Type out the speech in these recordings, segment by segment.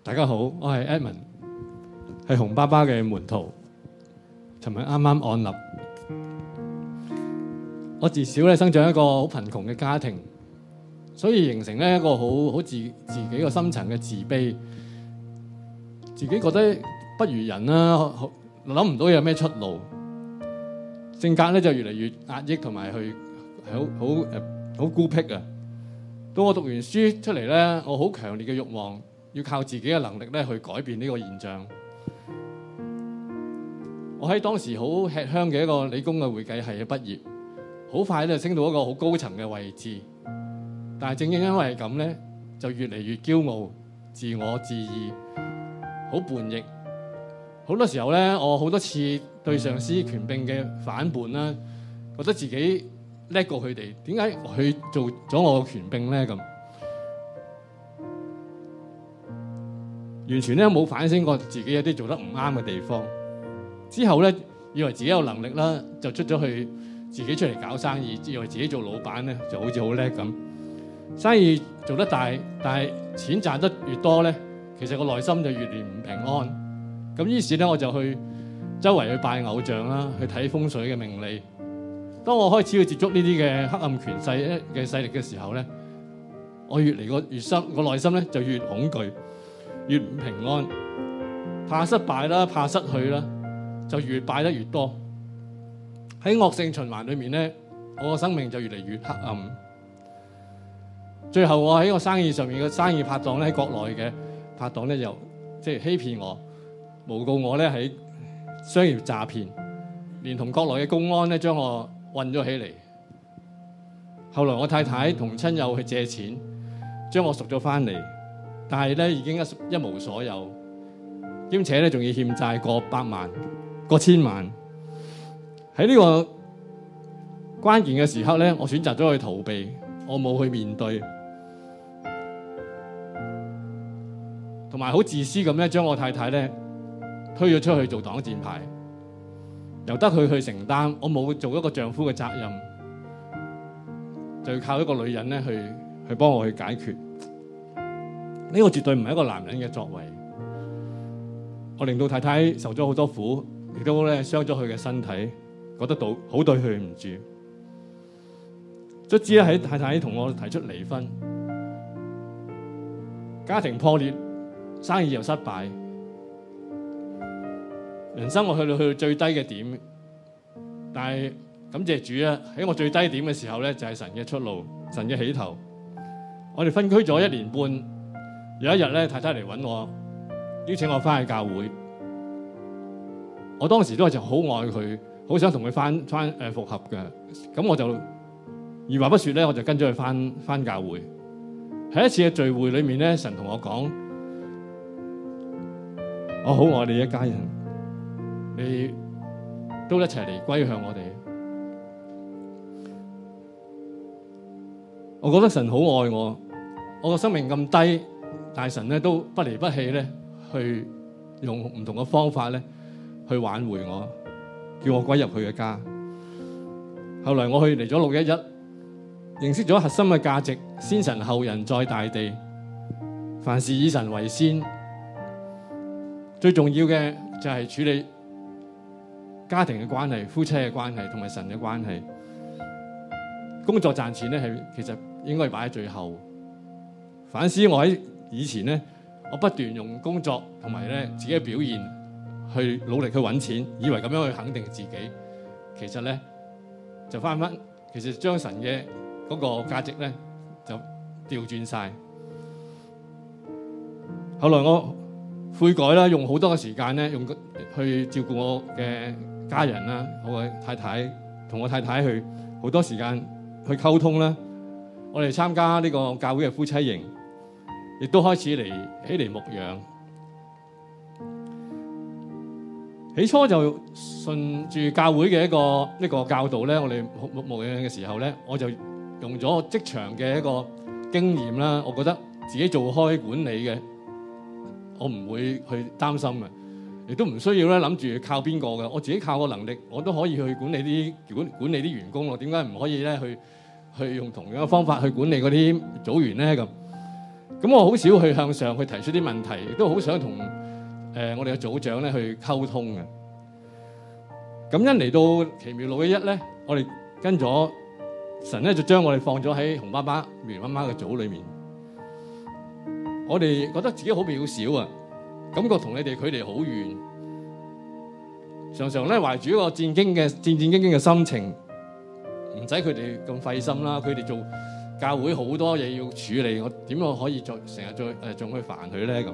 大家好，我係 Edmond， 係洪爸爸嘅門徒。尋日啱啱按立，我自小咧生長一個好貧窮嘅家庭，所以形成咧一個好自己個深層嘅自卑，自己覺得不如人啦，諗唔到有咩出路，性格咧就越嚟越壓抑同埋去好孤僻啊！到我讀完書出嚟咧，我好強烈嘅慾望，要靠自己嘅能力咧去改變呢個現象。我喺當時好吃香嘅一個理工嘅會計系嘅畢業，好快就升到一個好高層嘅位置。但係正正因為係咁咧，就越嚟越驕傲、自我自義，好叛逆。好多時候咧，我好多次對上司權柄嘅反叛啦，覺得自己叻過佢哋，點解佢做咗我嘅權柄咧？咁完全咧冇反省過自己有啲做得唔啱嘅地方。之後咧，以為自己有能力啦，就出咗去自己出嚟搞生意，以為自己做老闆咧就好似好叻咁。生意做得大，但係錢賺得越多咧，其實個內心就越嚟唔平安。咁於是咧，我就去周圍去拜偶像啦，去睇風水嘅命理。當我開始去接觸呢啲嘅黑暗權勢嘅勢力嘅時候咧，我越嚟越深個內心咧就越恐懼，越唔平安，怕失敗啦，怕失去啦，就越拜得越多。喺惡性循環裏面咧，我個生命就越嚟越黑暗。最後我喺個生意上面嘅生意拍檔咧，喺國內嘅拍檔咧又即係欺騙我，誣告我咧喺商業詐騙，連同國內嘅公安咧將我韞咗起嚟。後來我太太同親友去借錢，將我贖咗翻嚟，但係咧已經一無所有，兼且咧仲要欠債過百萬、過千萬。喺呢個關鍵嘅時刻咧，我選擇咗去逃避，我冇去面對，同埋好自私咁咧，將我太太咧推咗出去做擋箭牌，由得佢去承擔，我冇做一個丈夫嘅責任，就要靠一個女人咧去幫我去解決。呢個絕對唔係一個男人嘅作為，我令到太太受咗好多苦，亦都咧傷咗佢嘅身體，覺得到好對佢唔住。卒之咧喺太太同我提出離婚，家庭破裂，生意又失敗，人生我去到最低嘅點。但係感謝主啊，喺我最低點嘅時候咧，就係神嘅出路，神嘅起頭。我哋分居咗1年半，有一日咧，太太嚟揾我，邀請我翻去教會。我當時都係就好愛佢，好想同佢翻復合嘅。咁我就二話不說咧，我就跟咗佢翻教會。喺一次嘅聚會裏面咧，神同我講：我好愛你一家人，你都一齊嚟歸向我哋。我覺得神好愛我，我個生命咁低，但係神咧都不離不棄咧，去用唔同嘅方法咧去挽回我，叫我歸入佢嘅家。後來我去嚟咗611，認識咗核心嘅價值：先神後人在大地，凡事以神為先。最重要嘅就係處理家庭嘅關係、夫妻嘅關係同埋神嘅關係。工作賺錢咧係其實應該擺喺最後。反思我喺以前咧，我不斷用工作同埋咧自己嘅表現去努力去揾錢，以為咁樣去肯定自己。其實咧就翻，其實將神嘅嗰個價值咧就調轉晒。後來我悔改啦，用好多嘅時間咧，用去照顧我嘅家人啦，我嘅太太同我太太去好多時間去溝通啦。我哋參加呢個教會嘅夫妻營，亦都開始起嚟牧養。起初就順住教會嘅一個教導咧，我哋牧養嘅時候咧，我就用咗職場嘅一個經驗啦。我覺得自己做開管理嘅，我唔會去擔心嘅，亦都唔需要咧諗住靠邊個嘅。我自己靠個能力，我都可以去管理啲員工咯。點解唔可以咧去用同樣嘅方法去管理嗰啲組員咧？咁咁我好少去向上去提出啲問題，亦都好想同我哋嘅組長咧去溝通嘅。咁因嚟到奇妙611咧，我哋跟咗神咧就將我哋放咗喺洪爸爸、苗媽媽嘅組裏面。我哋覺得自己好渺小啊，感覺同你哋距離好遠，常常咧懷住一個戰兢兢嘅心情，唔使佢哋咁費心啦。佢哋做教會好多嘢要處理，我點樣可以成日再仲去煩佢咧咁？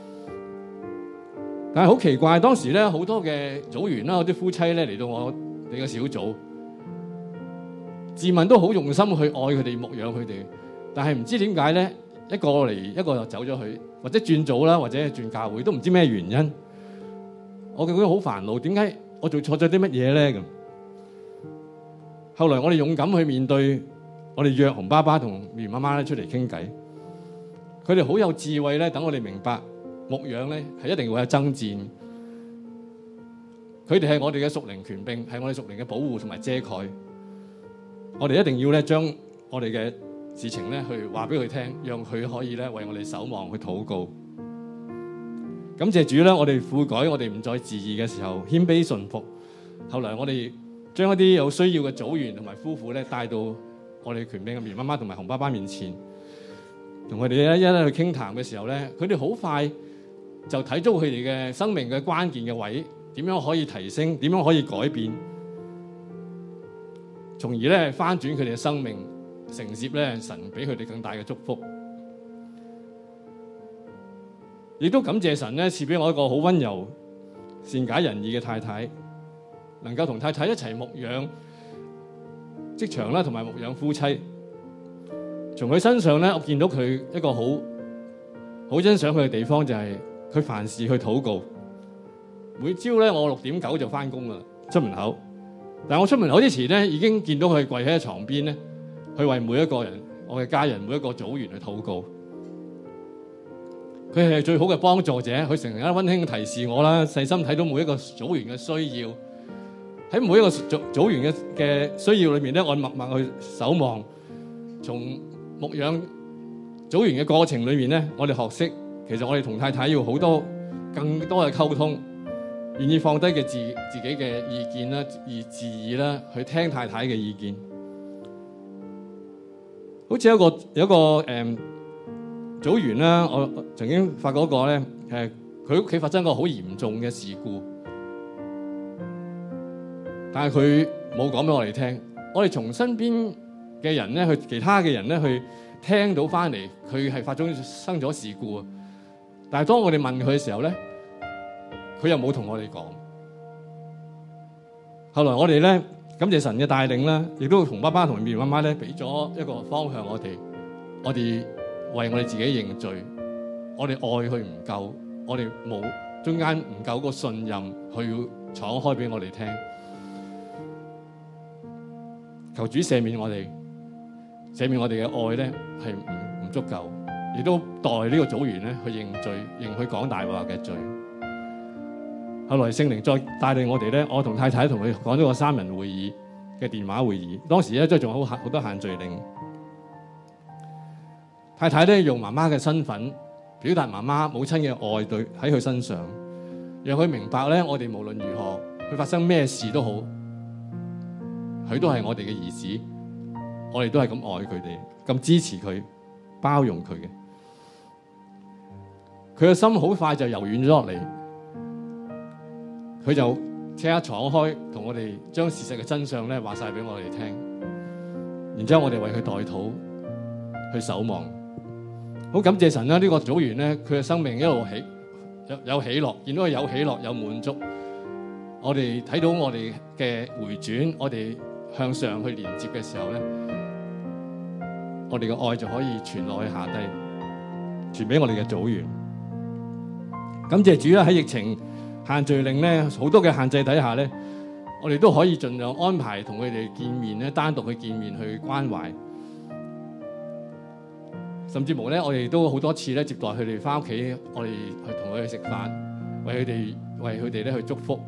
但係好奇怪，當時咧好多嘅組員啦，有啲夫妻咧嚟到我哋嘅小組，自問都好用心去愛佢哋、牧養佢哋，但係唔知點解咧，一個嚟一個就走咗去，或者轉組啦，或者轉教會，都唔知咩原因。我覺得好煩惱，點解我做錯咗啲乜嘢咧咁？後來我哋勇敢去面對，我哋約洪爸爸同苗媽媽咧出嚟傾偈，佢哋好有智慧咧，等我哋明白牧養咧係一定會有爭戰。佢哋係我哋嘅屬靈權柄，係我哋屬靈嘅保護同埋遮蓋。我哋一定要咧將我哋嘅事情咧去話俾佢聽，讓佢可以咧為我哋守望去禱告。感謝主咧，我哋悔改，我哋唔再自義嘅時候，謙卑順服。後來我哋將一啲有需要嘅組員同埋夫婦咧帶到我哋權柄嘅苗媽媽同埋洪爸爸面前，同佢哋一去傾談嘅時候咧，佢哋好快就睇到佢哋嘅生命嘅關鍵嘅位，點樣可以提升，點樣可以改變，從而咧翻轉佢哋嘅生命，承接咧神俾佢哋更大嘅祝福。亦都感謝神咧賜俾我一個好溫柔、善解人意嘅太太，能夠同太太一齊牧養職場啦，同埋牧養夫妻。從佢身上咧，我見到佢一個好欣賞佢嘅地方，就係佢凡事去禱告。每朝咧，我6點9就翻工啦，出門口。但係我出門口之前咧，已經見到佢跪喺床邊咧，去為每一個人、我嘅家人、每一個組員去禱告。佢係最好嘅幫助者，佢成日溫馨提示我啦，細心睇到每一個組員嘅需要。喺每一個組員嘅需要裏面咧，我默默去守望。從牧養組員嘅過程裏面咧，我哋學識其實我哋同太太要好多更多嘅溝通，願意放低嘅自己嘅意見啦，而自意啦，去聽太太嘅意見。好似有一個組員啦，我曾經發覺一個咧，佢屋企發生個好嚴重嘅事故，但係佢冇講俾我哋聽。我哋從身邊嘅人咧，去其他嘅人咧，去聽到翻嚟，佢係生咗事故。但係當我哋問佢嘅時候咧，佢又冇同我哋講。後來我哋咧感謝神嘅帶領啦，亦都同爸爸同苗媽媽咧俾咗一個方向我哋為我哋自己認罪，我哋愛佢唔夠，我哋冇中間唔夠個信任，佢要敞開俾我哋聽。求主赦免我哋，赦免我哋嘅愛咧係唔足夠，亦都代呢個組員咧去認罪，認佢講大話嘅罪。後來聖靈再帶領我哋咧，我同太太同佢講咗個3人會議嘅電話會議，當時咧即係仲好多限聚令。太太咧用媽媽嘅身份表達媽媽母親嘅愛對喺佢身上，讓佢明白咧，我哋無論如何，佢發生咩事都好，佢都係我哋嘅兒子，我哋都係咁愛佢哋，咁支持佢，包容佢嘅。佢嘅心好快就柔軟咗落嚟，佢就即刻敞開，同我哋將事實嘅真相咧話晒俾我哋聽，然之後我哋為佢代禱，去守望。好感謝神啦！呢個組員咧，佢嘅生命一路有喜樂，見到佢有喜樂有滿足。我哋睇到我哋嘅回轉，我哋向上去連接嘅時候咧，我哋嘅愛就可以傳落去下低，傳俾我哋嘅組員。感謝主啦！喺疫情限聚令咧，好多嘅限制底下咧，我哋都可以盡量安排同佢哋見面咧，單獨去見面去關懷。甚至乎咧，我哋都好多次咧接待佢哋翻屋企，我哋去同佢哋食飯，為佢哋咧去祝福。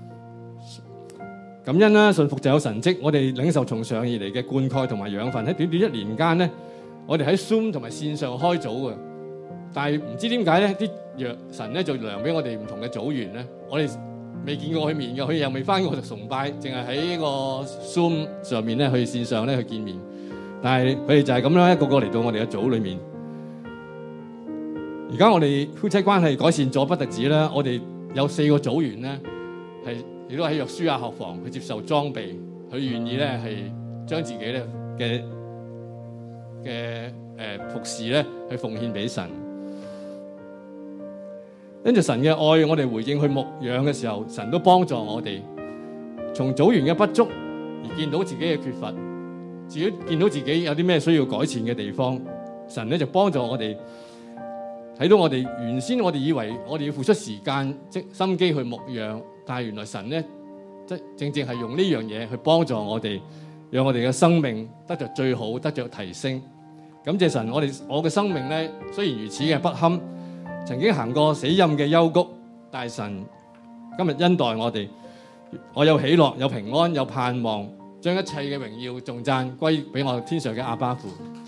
感恩啦，信服就有神蹟。我哋領受從上而嚟嘅灌溉同埋養分，喺短短1年間咧，我哋喺 Zoom 同埋線上開組嘅， 但係唔知點解咧，啲神咧就量俾我哋唔同嘅組員咧，我哋未見過佢面嘅，佢又未返過我哋崇拜，淨係喺個 Zoom 上面咧去線上咧去見面。但係佢哋就係咁樣一個個嚟到我哋嘅組裏面。而家我哋夫妻關係改善咗不特止啦，我哋有4個組員咧係亦都喺約書亞學房去接受裝備，佢願意咧係將自己咧嘅服侍咧去奉獻俾神。跟住神嘅愛，我哋回應去牧養嘅時候，神都幫助我哋從組員嘅不足而見到自己嘅缺乏，自己見到自己有啲咩需要改善嘅地方，神咧就幫助我哋睇到我哋原先我哋以為我哋要付出時間即心機去牧養，但係原來神咧正正係用呢樣嘢去幫助我哋，讓我哋嘅生命得着最好，得着提升。感謝神，我嘅生命咧雖然如此嘅不堪，曾經行過死蔭嘅幽谷，但係神今日恩待我哋，我有喜樂，有平安，有盼望，將一切嘅榮耀頌讚歸俾我天上嘅阿爸父。